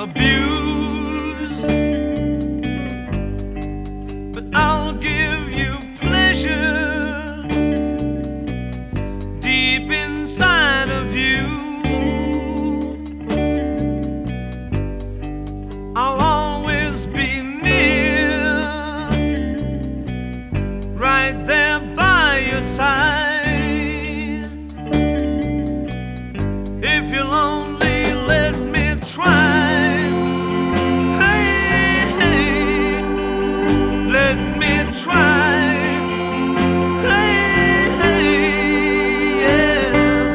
abused, but I'll give you pleasure deep inside of you. I'll always be near, right there by your side. If you're lonely, let me try. Hey, hey, let me try. Hey, hey, yeah.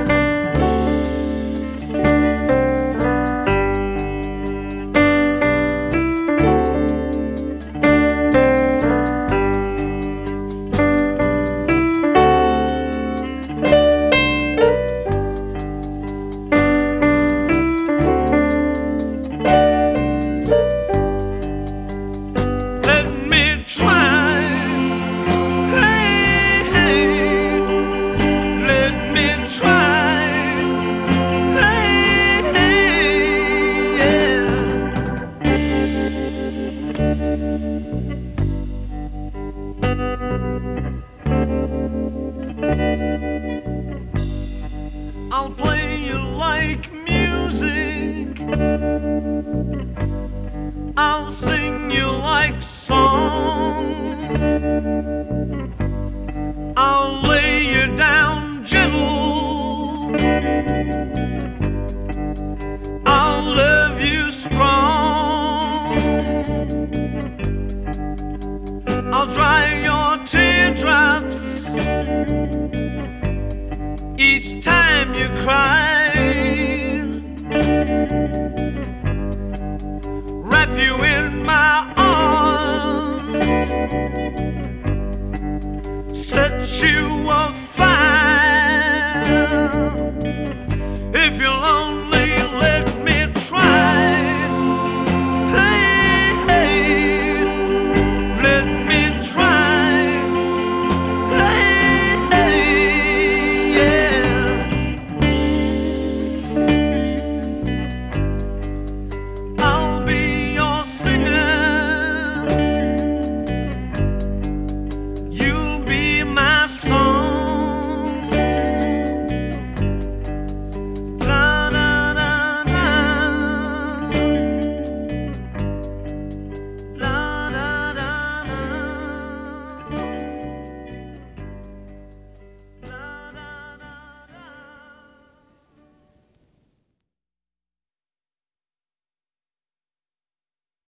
I'll play you like music, I'll sing you like song, I'll lay you down gentle, I'll love you strong, I'll dry your teardrops each time you cry, wrap you in my arms, set you afire.